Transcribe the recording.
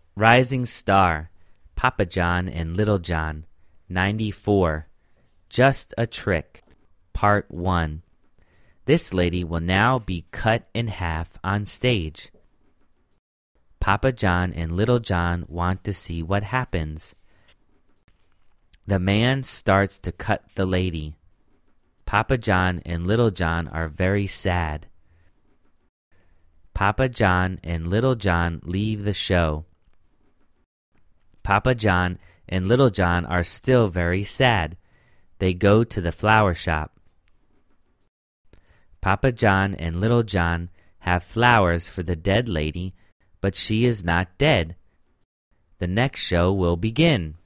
Rising Star, Papa John and Little John, 94. Just a Trick, Part 1. This lady will now be cut in half on stage. Papa John and Little John want to see what happens. The man starts to cut the lady. Papa John and Little John are very sad. Papa John and Little John leave the show. Papa John and Little John are still very sad. They go to the flower shop. Papa John and Little John have flowers for the dead lady, but she is not dead. The next show will begin.